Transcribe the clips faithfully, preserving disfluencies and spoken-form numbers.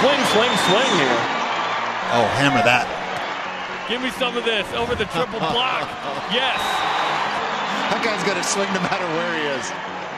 swing, swing, swing here. Oh, hammer that. Give me some of this over the triple block. Yes. That guy's going to swing no matter where he is.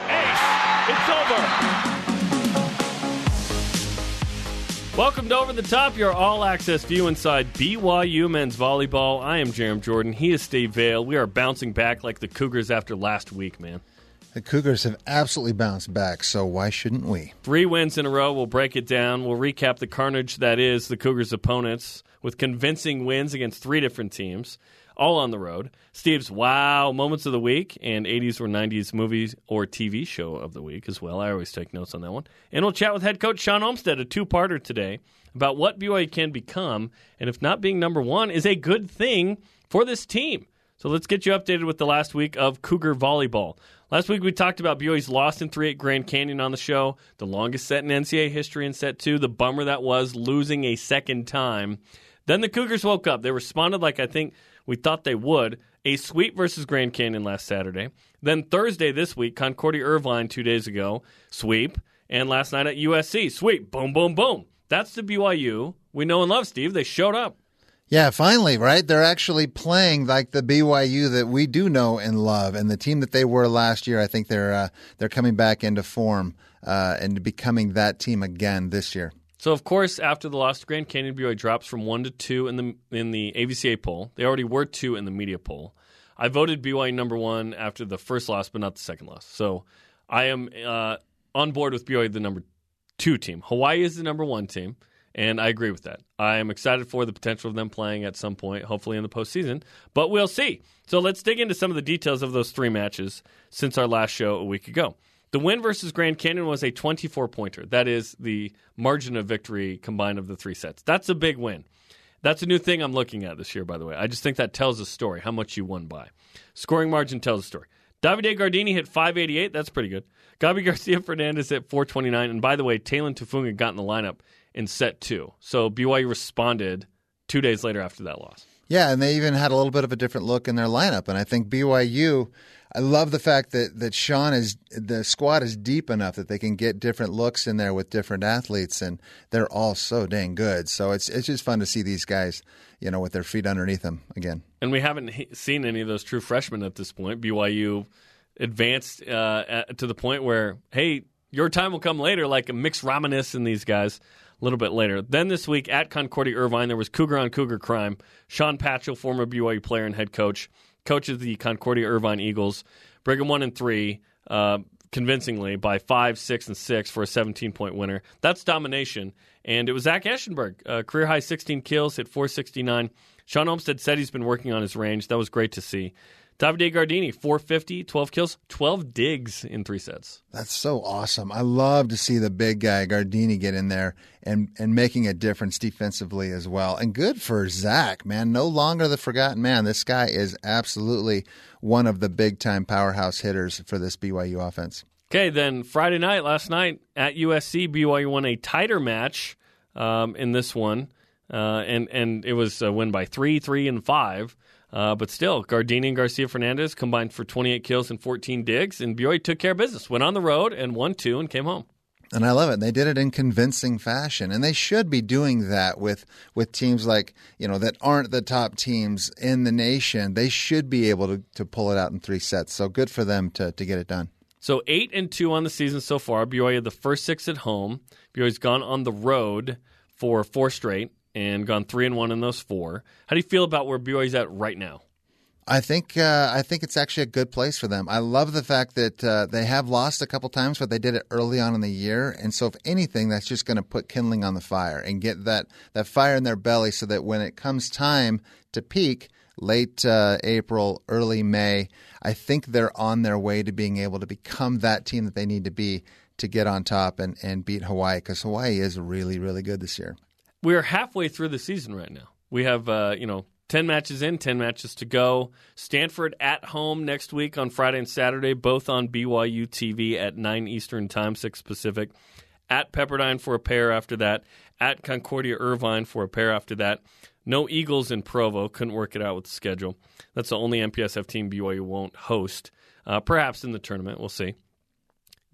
Ace. It's over. Welcome to Over the Top, your all-access view inside B Y U men's volleyball. I am Jerem Jordan. He is Steve Vale. We are bouncing back like the Cougars after last week, man. The Cougars have absolutely bounced back, so why shouldn't we? Three wins in a row. We'll break it down. We'll recap the carnage that is the Cougars' opponents with convincing wins against three different teams, all on the road. Steve's wow moments of the week and eighties or nineties movies or T V show of the week as well. I always take notes on that one. And we'll chat with head coach Sean Olmstead, a two-parter today, about what B Y U can become and if not being number one is a good thing for this team. So let's get you updated with the last week of Cougar volleyball. Last week we talked about B Y U's loss in three eight Grand Canyon on the show, the longest set in N C double A history in set two, the bummer that was losing a second time. Then the Cougars woke up. They responded like I think we thought they would. A sweep versus Grand Canyon last Saturday. Then Thursday this week, Concordia Irvine two days ago, sweep. And last night at U S C, sweep. Boom, boom, boom. That's the B Y U we know and love, Steve. They showed up. Yeah, finally, right? They're actually playing like the B Y U that we do know and love, and the team that they were last year. I think they're uh, they're coming back into form uh, and becoming that team again this year. So, of course, after the loss to Grand Canyon, B Y U drops from one to two in the in the A V C A poll. They already were two in the media poll. I voted B Y U number one after the first loss, but not the second loss. So, I am uh, on board with B Y U, the number two team. Hawaii is the number one team. And I agree with that. I am excited for the potential of them playing at some point, hopefully in the postseason. But we'll see. So let's dig into some of the details of those three matches since our last show a week ago. The win versus Grand Canyon was a twenty-four pointer. That is the margin of victory combined of the three sets. That's a big win. That's a new thing I'm looking at this year, by the way. I just think that tells a story, how much you won by. Scoring margin tells a story. Davide Gardini hit five eighty-eight. That's pretty good. Gabi Garcia Fernandez hit four twenty-nine. And by the way, Talon Tufunga got in the lineup in set two. So B Y U responded two days later after that loss. Yeah, and they even had a little bit of a different look in their lineup. And I think B Y U, I love the fact that, that Sean is, the squad is deep enough that they can get different looks in there with different athletes, and they're all so dang good. So it's it's just fun to see these guys, you know, with their feet underneath them again. And we haven't he- seen any of those true freshmen at this point. B Y U advanced uh, at, to the point where, hey, your time will come later, like a mixed Ramanis and these guys. A little bit later. Then this week at Concordia Irvine, there was Cougar on Cougar crime. Sean Patchell, former B Y U player and head coach, coaches the Concordia Irvine Eagles. Brigham one and three, uh, convincingly by five, six, and six for a seventeen-point winner. That's domination. And it was Zach Eschenberg, uh, career high sixteen kills, hit four sixty-nine. Sean Olmstead said he's been working on his range. That was great to see. Davide Gardini, four fifty, twelve kills, twelve digs in three sets. That's so awesome. I love to see the big guy, Gardini, get in there and, and making a difference defensively as well. And good for Zach, man. No longer the forgotten man. This guy is absolutely one of the big-time powerhouse hitters for this B Y U offense. Okay, then Friday night, last night at U S C, B Y U won a tighter match um, in this one. Uh, and, and it was a win by three, three, and five. Uh, but still, Gardini and Garcia Fernandez combined for twenty-eight kills and fourteen digs, and B Y U took care of business. Went on the road and won two and came home. And I love it. They did it in convincing fashion, and they should be doing that with with teams like, you know, that aren't the top teams in the nation. They should be able to, to pull it out in three sets. So good for them to to get it done. So eight and two on the season so far. B Y U had the first six at home. B Y U's gone on the road for four straight and gone three and one in those four. How do you feel about where B Y U's at right now? I think uh, I think it's actually a good place for them. I love the fact that uh, they have lost a couple times, but they did it early on in the year. And so if anything, that's just going to put kindling on the fire and get that, that fire in their belly so that when it comes time to peak, late uh, April, early May, I think they're on their way to being able to become that team that they need to be to get on top and, and beat Hawaii, because Hawaii is really, really good this year. We're halfway through the season right now. We have, uh, you know, ten matches in, ten matches to go. Stanford at home next week on Friday and Saturday, both on B Y U T V at nine Eastern Time, six Pacific. At Pepperdine for a pair after that. At Concordia Irvine for a pair after that. No Eagles in Provo. Couldn't work it out with the schedule. That's the only M P S F team B Y U won't host. Uh, perhaps in the tournament. We'll see.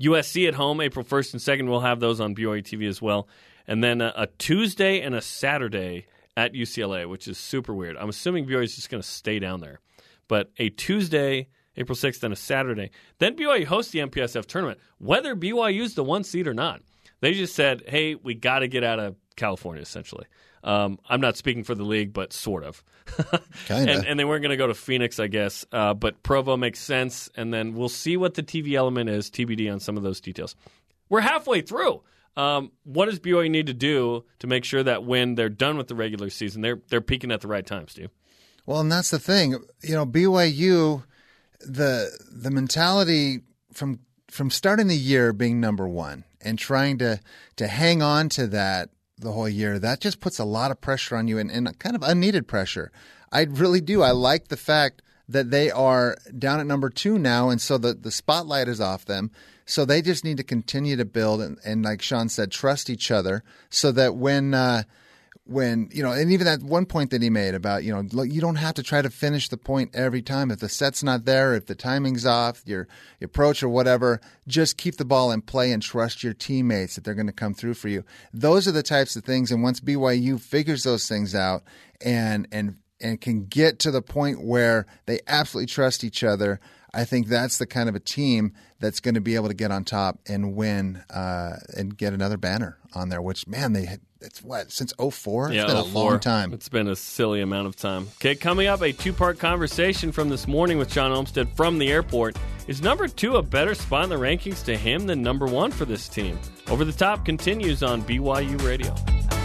U S C at home, April first and second. We'll have those on B Y U T V as well. And then a, a Tuesday and a Saturday at U C L A, which is super weird. I'm assuming B Y U is just going to stay down there. But a Tuesday, April sixth, and a Saturday. Then B Y U hosts the M P S F tournament, whether B Y U is the one seed or not. They just said, hey, we got to get out of California, essentially. Um, I'm not speaking for the league, but sort of. Kind of. And, and they weren't going to go to Phoenix, I guess. Uh, but Provo makes sense. And then we'll see what the T V element is, T B D on some of those details. We're halfway through. Um, what does B Y U need to do to make sure that when they're done with the regular season, they're they're peaking at the right time, Steve? Well, and that's the thing. You know, B Y U, the the mentality from from starting the year being number one and trying to to hang on to that the whole year, that just puts a lot of pressure on you and, and kind of unneeded pressure. I really do. I like the fact that they are down at number two now, and so the, the spotlight is off them. So they just need to continue to build and, and like Sean said, trust each other so that when uh, when, you know, and even that one point that he made about, you know, look, you don't have to try to finish the point every time. If the set's not there, if the timing's off, your, your approach or whatever, just keep the ball in play and trust your teammates that they're going to come through for you. Those are the types of things. And once B Y U figures those things out and, and, and can get to the point where they absolutely trust each other, I think that's the kind of a team that's going to be able to get on top and win uh, and get another banner on there, which, man, they had, it's what, since oh four? Yeah, it's been a oh four. long time. It's been a silly amount of time. Okay, coming up, a two-part conversation from this morning with Sean Olmstead from the airport. Is number two a better spot in the rankings to him than number one for this team? Over the Top continues on B Y U Radio.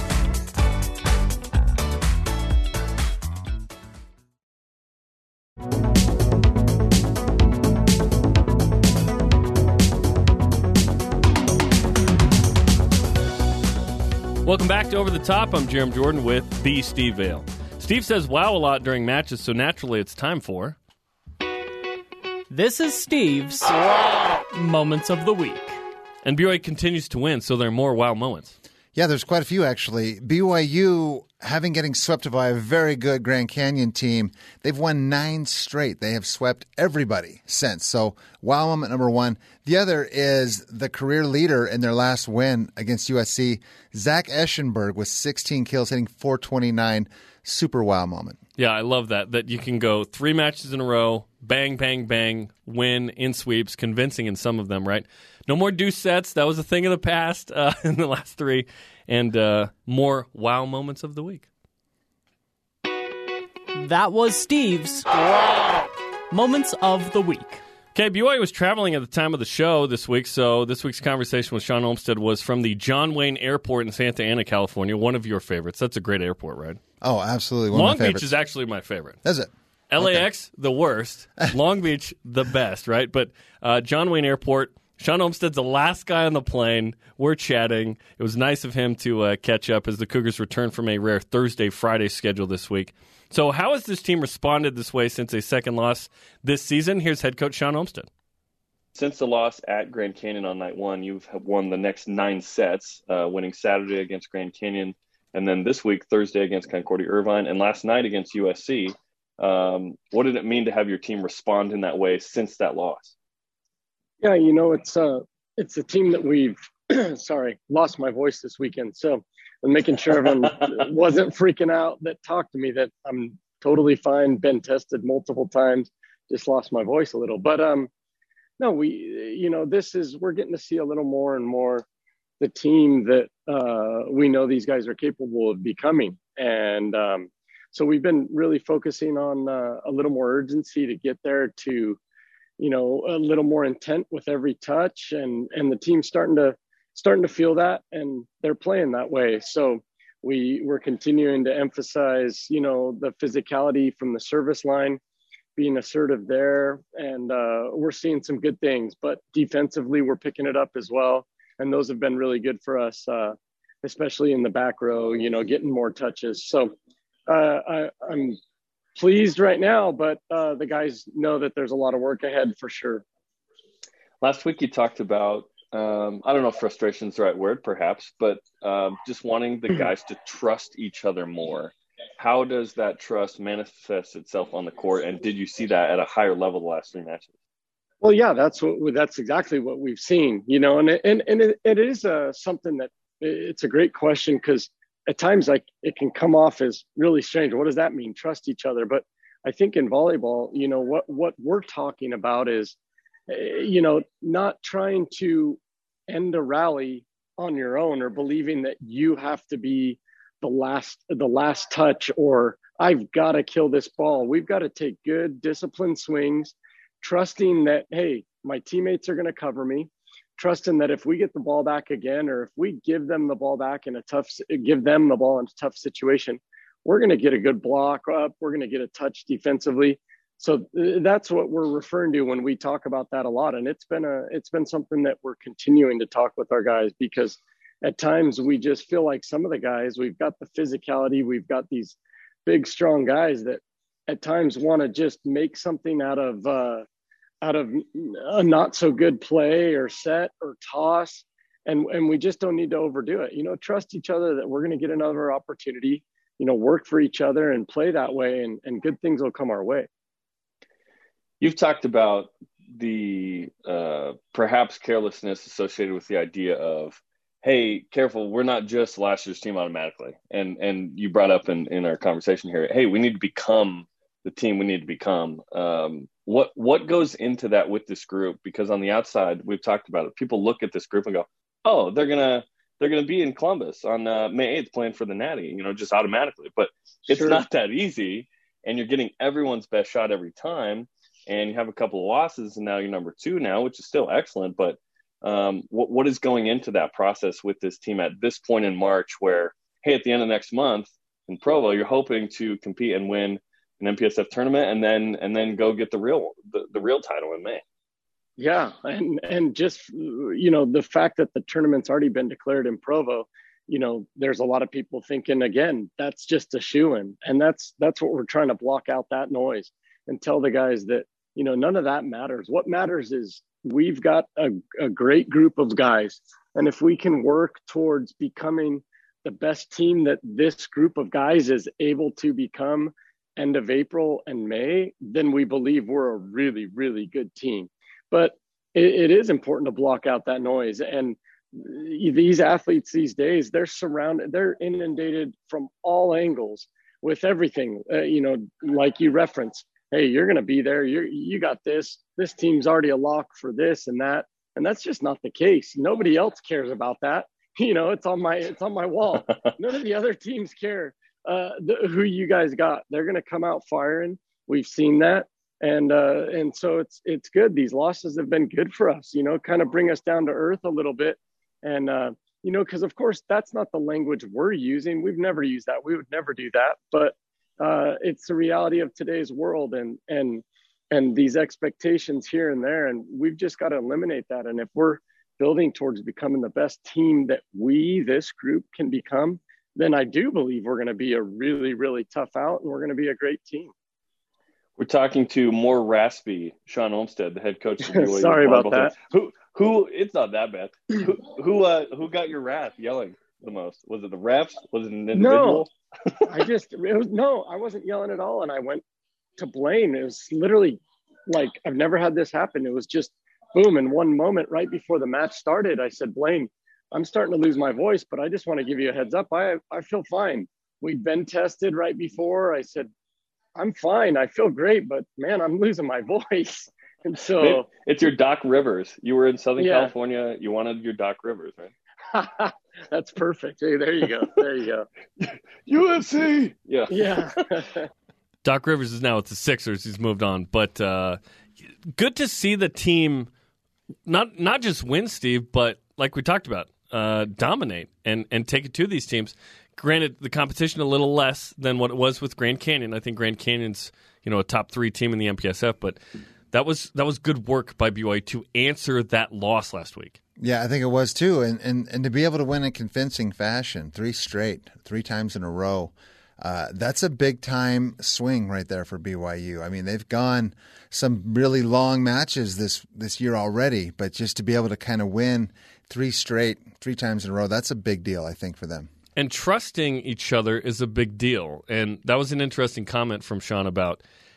Welcome back to Over the Top. I'm Jeremy Jordan with the Steve Vale. Steve says wow a lot during matches, so naturally it's time for... This is Steve's Moments of the Week. And B Y U continues to win, so there are more wow moments. Yeah, there's quite a few, actually. B Y U, having getting swept by a very good Grand Canyon team, they've won nine straight. They have swept everybody since. So, wow moment number one. The other is the career leader in their last win against U S C, Zach Eschenberg, with sixteen kills, hitting four twenty-nine. Super wow moment. Yeah, I love that, that you can go three matches in a row, bang, bang, bang, win in sweeps, convincing in some of them, right? No more deuce sets. That was a thing of the past uh, in the last three. And uh, more wow moments of the week. That was Steve's Moments of the Week. Okay, B Y U was traveling at the time of the show this week, so this week's conversation with Sean Olmstead was from the John Wayne Airport in Santa Ana, California, one of your favorites. That's a great airport, right? Oh, absolutely. One Long of my Beach favorites. is actually my favorite. Is it? L A X, okay. The worst. Long Beach, the best, right? But uh, John Wayne Airport, Sean Olmstead's the last guy on the plane. We're chatting. It was nice of him to uh, catch up as the Cougars return from a rare Thursday-Friday schedule this week. So how has this team responded this way since a second loss this season? Here's head coach Sean Olmstead. Since the loss at Grand Canyon on night one, you've won the next nine sets, uh, winning Saturday against Grand Canyon, and then this week, Thursday against Concordia Irvine, and last night against U S C. Um, what did it mean to have your team respond in that way since that loss? Yeah, you know, it's uh, it's a team that we've, sorry, lost my voice this weekend. So I'm making sure everyone wasn't freaking out that talked to me, that I'm totally fine, been tested multiple times, just lost my voice a little. But um, no, we, you know, this is, we're getting to see a little more and more the team that uh, we know these guys are capable of becoming. And um, so we've been really focusing on uh, a little more urgency to get there, to, you know, a little more intent with every touch, and, and the team's starting to, starting to feel that, and they're playing that way. So we we're continuing to emphasize, you know, the physicality from the service line, being assertive there, and uh, we're seeing some good things, but defensively we're picking it up as well. And those have been really good for us, uh, especially in the back row, you know, getting more touches. So uh, I, I'm pleased right now, but uh, the guys know that there's a lot of work ahead for sure. Last week you talked about, um, I don't know if frustration is the right word perhaps, but um, just wanting the guys to trust each other more. How does that trust manifest itself on the court? And did you see that at a higher level the last three matches? Well, yeah, that's what that's exactly what we've seen, you know, and and and it, it is uh, something that it's a great question because at times like it can come off as really strange. What does that mean? Trust each other, but I think in volleyball, you know, what what we're talking about is, you know, not trying to end a rally on your own or believing that you have to be the last the last touch or I've got to kill this ball. We've got to take good disciplined swings, trusting that, hey, my teammates are going to cover me, trusting that if we get the ball back again, or if we give them the ball back in a tough, give them the ball in a tough situation, we're going to get a good block up. We're going to get a touch defensively. So that's what we're referring to when we talk about that a lot. And it's been a, it's been something that we're continuing to talk with our guys, because at times we just feel like some of the guys, we've got the physicality, we've got these big, strong guys that at times want to just make something out of, uh, out of a not so good play or set or toss. And, and we just don't need to overdo it. You know, trust each other that we're going to get another opportunity, you know, work for each other and play that way, and, and good things will come our way. You've talked about the uh, perhaps carelessness associated with the idea of, hey, careful, we're not just last year's team automatically. And and you brought up in, in our conversation here, hey, we need to become the team we need to become. Um, what what goes into that with this group? Because on the outside, we've talked about it. People look at this group and go, oh, they're gonna they're gonna be in Columbus on uh, May eighth playing for the Natty, you know, just automatically. But it's Sure. not that easy, and you're getting everyone's best shot every time. And you have a couple of losses, and now you're number two now, which is still excellent. But um, what what is going into that process with this team at this point in March, where, hey, at the end of next month in Provo, you're hoping to compete and win an M P S F tournament, and then and then go get the real the, the real title in May. Yeah, and and just, you know, the fact that the tournament's already been declared in Provo, you know, there's a lot of people thinking, again, that's just a shoo-in, and that's that's what we're trying to block out, that noise, and tell the guys that, you know, none of that matters. What matters is we've got a, a great group of guys, and if we can work towards becoming the best team that this group of guys is able to become end of April and May, then we believe we're a really, really good team. But it, it is important to block out that noise. And these athletes these days, they're surrounded, they're inundated from all angles with everything, uh, you know, like you referenced. Hey, you're going to be there. You you got this. This team's already a lock for this and that. And that's just not the case. Nobody else cares about that. You know, it's on my it's on my wall. None of the other teams care uh, the, who you guys got. They're going to come out firing. We've seen that. And uh, and so it's it's good. These losses have been good for us, you know, kind of bring us down to earth a little bit. And, uh, you know, because, of course, that's not the language we're using. We've never used that. We would never do that. But uh, it's the reality of today's world, and and and these expectations here and there. And we've just got to eliminate that. And if we're building towards becoming the best team that we, this group, can become, then I do believe we're going to be a really, really tough out, and we're going to be a great team. We're talking to more raspy Sean Olmstead, the head coach of the B Y U Sorry about that. Who who? It's not that bad. Who who uh, who got your wrath yelling the most? Was it the refs? Was it an individual? No, I just it was no, I wasn't yelling at all, and I went to Blaine. It was literally like, I've never had this happen. It was just boom, in one moment right before the match started, I said, Blaine, I'm starting to lose my voice, but I just want to give you a heads up. I I feel fine. We'd been tested right before. I said, I'm fine. I feel great, but man, I'm losing my voice. And so it's your Doc Rivers. You were in Southern Yeah. California. You wanted your Doc Rivers, right? That's perfect. Hey, there you go. There you go. U F C. Yeah. Yeah. Doc Rivers is now with the Sixers. He's moved on, but uh, good to see the team not not just win, Steve, but like we talked about, uh, dominate and and take it to these teams. Granted, the competition a little less than what it was with Grand Canyon. I think Grand Canyon's, you know, a top three team in the M P S F, but that was that was good work by B Y U to answer that loss last week. Yeah, I think it was too, and and, and to be able to win in convincing fashion, three straight, three times in a row, uh, that's a big time swing right there for B Y U. I mean, they've gone some really long matches this this year already, but just to be able to kind of win three straight, three times in a row, that's a big deal, I think, for them. And trusting each other is a big deal. And that was an interesting comment from Sean about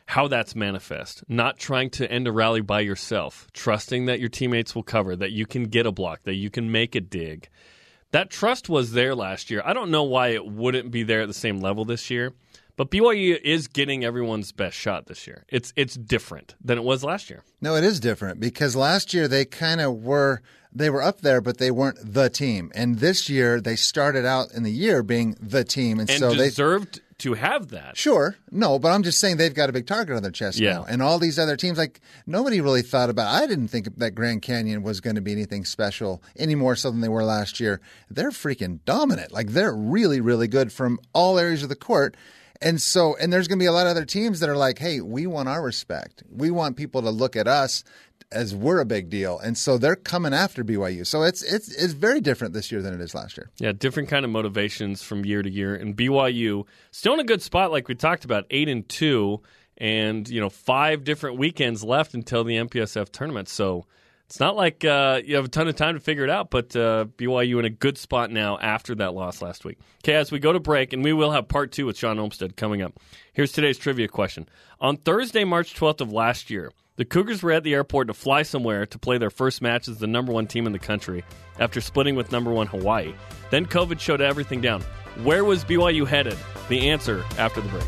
how that's manifest. Not trying to end a rally by yourself, trusting that your teammates will cover, that you can get a block, that you can make a dig. That trust was there last year. I don't know why it wouldn't be there at the same level this year, but B Y U is getting everyone's best shot this year. It's it's different than it was last year. No, it is different because last year they kind of were they were up there, but they weren't the team. And this year they started out in the year being the team, and, And so deserved they to have that. Sure. No, but I'm just saying they've got a big target on their chest Yeah. now. And all these other teams, like nobody really thought about I didn't think that Grand Canyon was going to be anything special any more so than they were last year. They're freaking dominant. Like they're really, really good from all areas of the court. And so, and there's going to be a lot of other teams that are like, hey, we want our respect. We want people to look at us as we're a big deal. And so they're coming after B Y U. So it's it's it's very different this year than it is last year. Yeah, different kind of motivations from year to year. And B Y U still in a good spot, like we talked about, eight and two, and you know five different weekends left until the M P S F tournament. So it's not like uh, you have a ton of time to figure it out, but uh, B Y U in a good spot now after that loss last week. Okay, as we go to break, and we will have part two with Sean Olmstead coming up. Here's today's trivia question. On Thursday, March twelfth of last year, the Cougars were at the airport to fly somewhere to play their first match as the number one team in the country after splitting with number one Hawaii. Then COVID shut everything down. Where was B Y U headed? The answer after the break.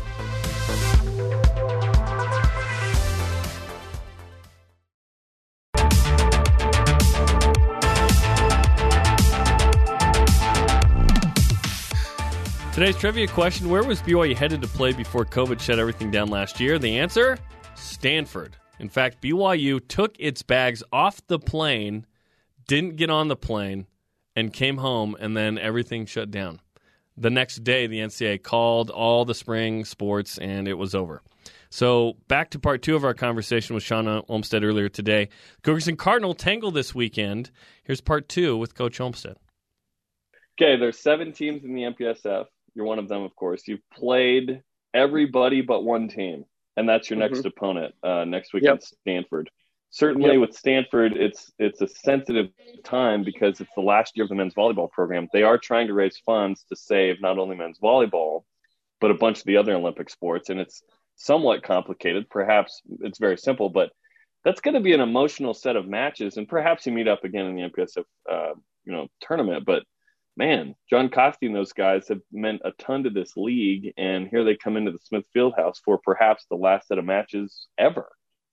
Today's trivia question, where was B Y U headed to play before COVID shut everything down last year? The answer, Stanford. In fact, B Y U took its bags off the plane, didn't get on the plane, and came home, and then everything shut down. The next day, the N C double A called all the spring sports, and it was over. So back to part two of our conversation with Sean Olmstead earlier today. Cougars and Cardinal tangle this weekend. Here's part two with Coach Olmstead. Okay, there's seven teams in the M P S F. You're one of them, of course. You've played everybody but one team, and that's your next mm-hmm. opponent uh, next week yep. at Stanford. Certainly yep. with Stanford, it's it's a sensitive time because it's the last year of the men's volleyball program. They are trying to raise funds to save not only men's volleyball, but a bunch of the other Olympic sports, and it's somewhat complicated. Perhaps it's very simple, but that's going to be an emotional set of matches, and perhaps you meet up again in the M P S F uh, you know, tournament, but man, John Costi and those guys have meant a ton to this league, and here they come into the Smith Fieldhouse for perhaps the last set of matches ever.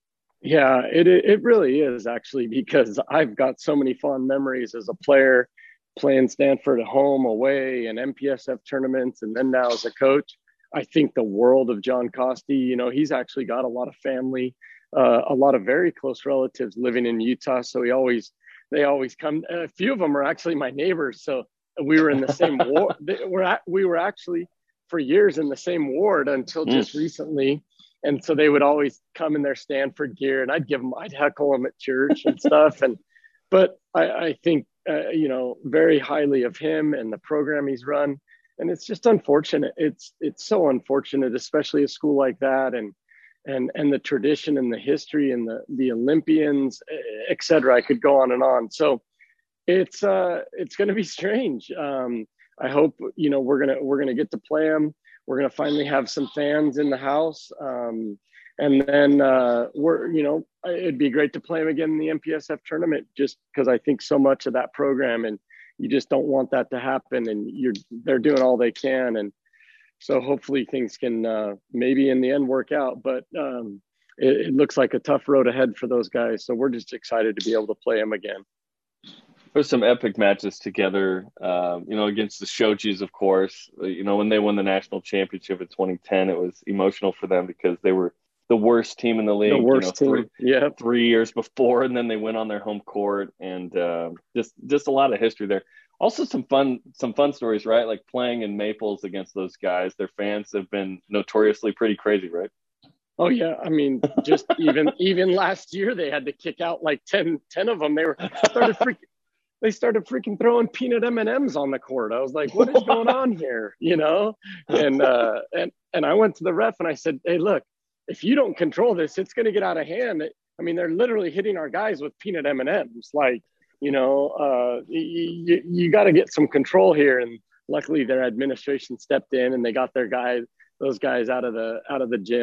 Yeah, it it really is, actually, because I've got so many fond memories as a player playing Stanford at home, away, and M P S F tournaments, and then now as a coach. I think the world of John Costi. You know, he's actually got a lot of family, uh, a lot of very close relatives living in Utah, so he always they always come. A few of them are actually my neighbors, so we were in the same ward. We're at, we were actually for years in the same ward until just mm. recently. And so they would always come in their Stanford gear, and I'd give them, I'd heckle them at church and stuff. And, but I, I think, uh, you know, very highly of him and the program he's run. And it's just unfortunate. It's, it's so unfortunate, especially a school like that. And, and, and the tradition and the history and the, the Olympians, et cetera. I could go on and on. So, It's uh, it's going to be strange. Um, I hope you know we're gonna we're gonna get to play them. We're gonna finally have some fans in the house, um, and then uh, we're you know it'd be great to play them again in the M P S F tournament. Just because I think so much of that program, and you just don't want that to happen. And you're they're doing all they can, and so hopefully things can uh, maybe in the end work out. But um, it, it looks like a tough road ahead for those guys. So we're just excited to be able to play them again. There's some epic matches together, um, you know, against the Shojis, of course. You know, when they won the national championship in twenty ten, it was emotional for them because they were the worst team in the league. The worst you know, team, three, yeah. Three years before, and then they went on their home court, and uh, just just a lot of history there. Also, some fun some fun stories, right? Like playing in Maples against those guys. Their fans have been notoriously pretty crazy, right? Oh yeah, I mean, just even even last year they had to kick out like ten, ten of them. They were started freaking. They started freaking throwing peanut M and M's on the court. I was like, what is going on here? You know? And, uh, and, and I went to the ref and I said, hey, look, if you don't control this, it's going to get out of hand. I mean, they're literally hitting our guys with peanut M and M's. Like, you know, uh, you, you got to get some control here. And luckily their administration stepped in and they got their guys, those guys out of the, out of the gym.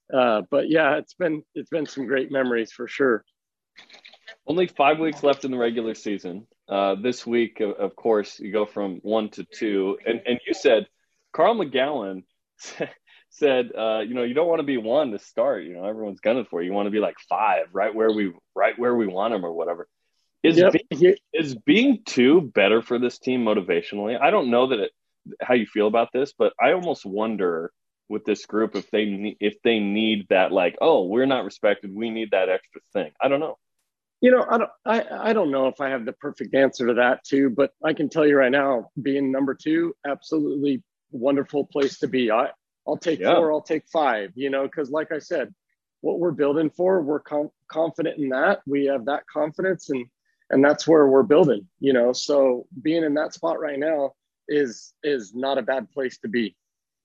Uh, but yeah, it's been it's been some great memories for sure. Only five weeks left in the regular season. Uh, this week, of, of course, you go from one to two, and and you said Carl McGowan said, uh, you know, you don't want to be one to start. You know, everyone's gunning for you. You want to be like five, right where we right where we want them or whatever. Is Yep. being, is being two better for this team motivationally? I don't know that it, how you feel about this, but I almost wonder with this group if they ne- if they need that, like, oh, we're not respected, we need that extra thing. I don't know. You know, I don't, I, I don't know if I have the perfect answer to that too, but I can tell you right now, being number two, absolutely wonderful place to be. I, I'll take Yeah. four, I'll take five, you know, because like I said, what we're building for, we're com- confident in that. We have that confidence, and and that's where we're building, you know. So being in that spot right now is is not a bad place to be.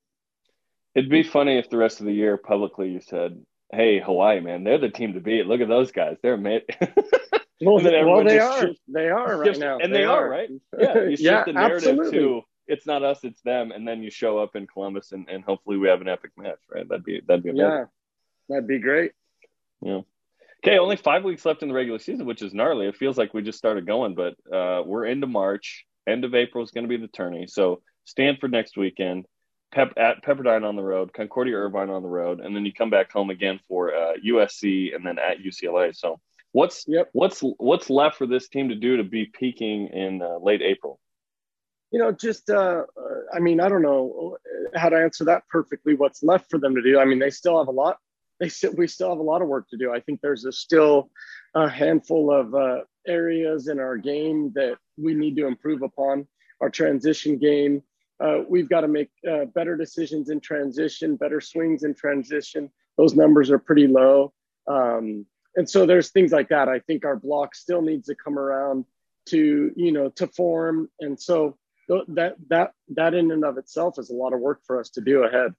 It'd be funny if the rest of the year publicly you said, hey, Hawaii, man, they're the team to beat. Look at those guys. They're amazing. Well, And then well everyone they just are. shifts- They are right shifts- now. And they, are, right? Yeah, you shift Yeah, the narrative absolutely. to it's not us, it's them, and then you show up in Columbus, and, and hopefully we have an epic match, right? That'd be that'd be amazing. Yeah, that'd be great. Yeah. Okay, only five weeks left in the regular season, which is gnarly. It feels like we just started going, but uh, we're into March. End of April is going to be the tourney. So Stanford next weekend, Pep at Pepperdine on the road, Concordia Irvine on the road, and then you come back home again for uh, U S C and then at U C L A. So what's Yep. what's what's left for this team to do to be peaking in uh, late April? You know, just, uh, uh, I mean, I don't know how to answer that perfectly. What's left for them to do? I mean, they still have a lot. They still, we still have a lot of work to do. I think there's a still a handful of uh, areas in our game that we need to improve upon. Our transition game, uh, we've got to make uh, better decisions in transition, better swings in transition. Those numbers are pretty low. Um, and so there's things like that. I think our block still needs to come around to, you know, to form. And so that, that, that in and of itself is a lot of work for us to do ahead.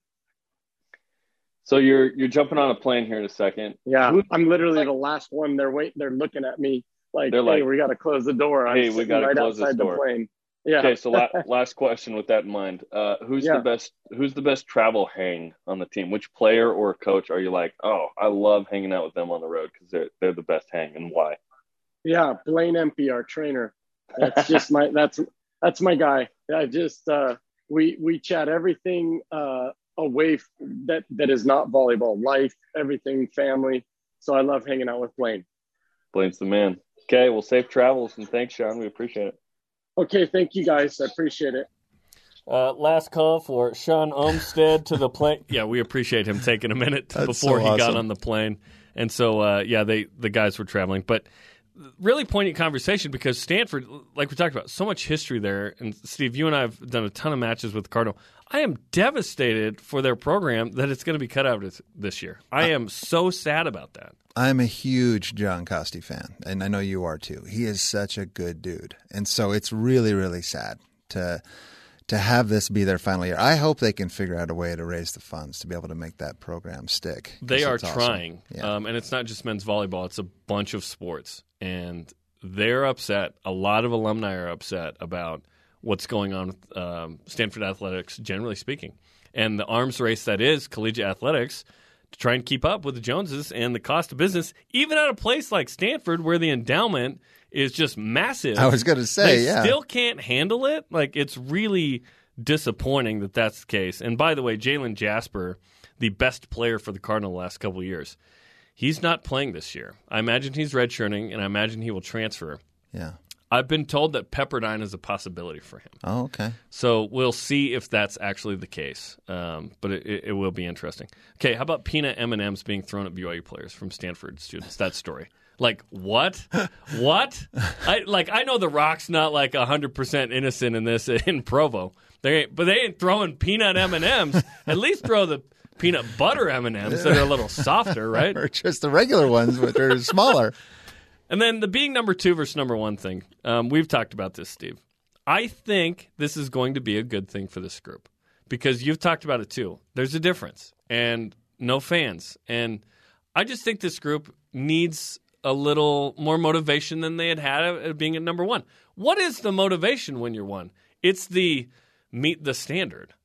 So you're you're jumping on a plane here in a second. Yeah, Who- I'm literally the last one. They're waiting. They're looking at me like, They're "Hey, like, we got to close the door." I'm hey, we sitting gotta right close this outside door. the plane. Yeah. Okay, so la- last question with that in mind. Uh, who's Yeah. the best? Who's the best travel hang on the team? Which player or coach are you like? Oh, I love hanging out with them on the road because they're they're the best hang, and why? Yeah, Blaine Empey, our trainer. That's just my that's that's my guy. I just uh, we we chat everything uh, away f- that that is not volleyball, life, everything, family. So I love hanging out with Blaine. Blaine's the man. Okay, well, safe travels, and thanks, Sean. We appreciate it. Okay, thank you guys. I appreciate it. Uh, last call for Sean Olmstead to the plane. Yeah, we appreciate him taking a minute That's before so he got awesome. on the plane. And so, uh, yeah, they the guys were traveling. But really poignant conversation because Stanford, like we talked about, so much history there. And Steve, you and I have done a ton of matches with Cardinal. I am devastated for their program that it's going to be cut out this, this year. I am so sad about that. I'm a huge John Costi fan, and I know you are too. He is such a good dude. And so it's really, really sad to to have this be their final year. I hope they can figure out a way to raise the funds to be able to make that program stick. They 'cause are it's awesome. trying. Yeah. Um, and it's not just men's volleyball, it's a bunch of sports. And they're upset. A lot of alumni are upset about what's going on with um, Stanford athletics, generally speaking. And the arms race that is collegiate athletics to try and keep up with the Joneses and the cost of business, even at a place like Stanford where the endowment is just massive. I was going to say, they yeah. still can't handle it. Like, it's really disappointing that that's the case. And by the way, Jalen Jasper, the best player for the Cardinal the last couple of years, he's not playing this year. I imagine he's redshirting, and I imagine he will transfer. Yeah. I've been told that Pepperdine is a possibility for him. Oh, okay. So we'll see if that's actually the case. Um, but it, it will be interesting. Okay, how about peanut M and M's being thrown at B Y U players from Stanford students? That story. Like, what? What? I like. I know the Rock's not like one hundred percent innocent in this in Provo. They ain't, but they ain't throwing peanut M and M's. At least throw the peanut butter M and M's that are a little softer, right? Or just the regular ones, which are smaller. And then the being number two versus number one thing. Um, we've talked about this, Steve. I think this is going to be a good thing for this group because you've talked about it too. There's a difference and no fans. And I just think this group needs a little more motivation than they had had at being at number one. What is the motivation when you're one? It's the meet the standard.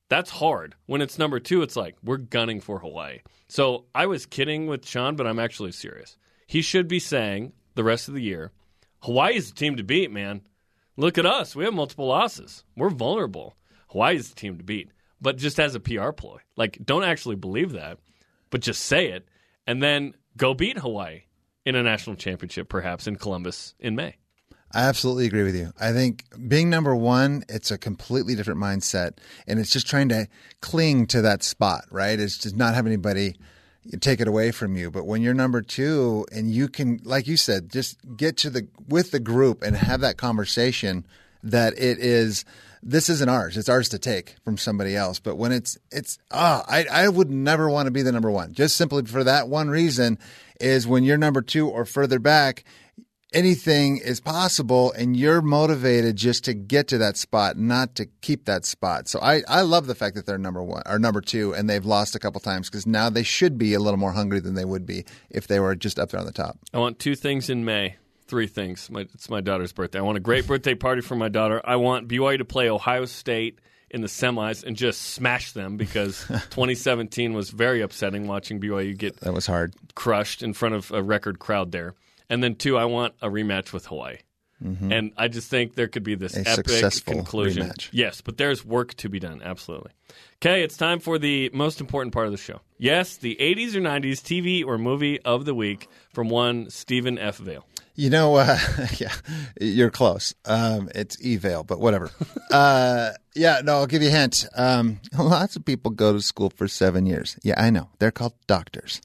That's hard. When it's number two, it's like, we're gunning for Hawaii. So I was kidding with Sean, but I'm actually serious. He should be saying the rest of the year, Hawaii's the team to beat, man. Look at us. We have multiple losses. We're vulnerable. Hawaii's the team to beat. But just as a P R ploy. Like, don't actually believe that, but just say it, and then go beat Hawaii in a national championship, perhaps in Columbus in May. I absolutely agree with you. I think being number one, it's a completely different mindset, and it's just trying to cling to that spot, right? It's just not have anybody take it away from you. But when you're number two and you can, like you said, just get to the with the group and have that conversation that it is, this isn't ours. It's ours to take from somebody else. But when it's, it's, ah, I, I would never want to be the number one. Just simply for that one reason is when you're number two or further back, anything is possible, and you're motivated just to get to that spot, not to keep that spot. So I, I love the fact that they're number one or number two, and they've lost a couple times because now they should be a little more hungry than they would be if they were just up there on the top. I want two things in May. Three things. My, it's my daughter's birthday. I want a great birthday party for my daughter. I want B Y U to play Ohio State in the semis and just smash them because twenty seventeen was very upsetting watching B Y U get that was hard crushed in front of a record crowd there. And then, two, I want a rematch with Hawaii. Mm-hmm. And I just think there could be this a epic successful conclusion. Rematch. Yes, but there's work to be done, absolutely. Okay, it's time for the most important part of the show. Yes, the eighties or nineties T V or movie of the week from one Stephen F. Vail. You know, uh, yeah, you're close. Um, it's E-Vail, but whatever. uh, yeah, no, I'll give you a hint. Um, lots of people go to school for seven years. Yeah, I know. They're called doctors.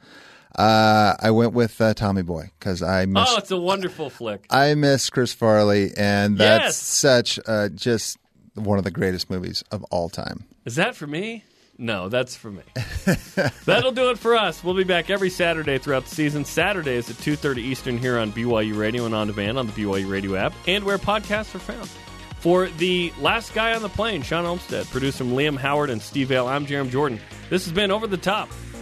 Uh, I went with uh, Tommy Boy because I miss. Oh, it's a wonderful flick. I miss Chris Farley, and that's yes. such uh, just one of the greatest movies of all time. Is that for me? No, that's for me. That'll do it for us. We'll be back every Saturday throughout the season. Saturdays at two thirty Eastern here on B Y U Radio and on demand on the B Y U Radio app and where podcasts are found. For the last guy on the plane, Sean Olmstead, producer Liam Howard, and Steve Vail, I'm Jeremy Jordan. This has been Over the Top.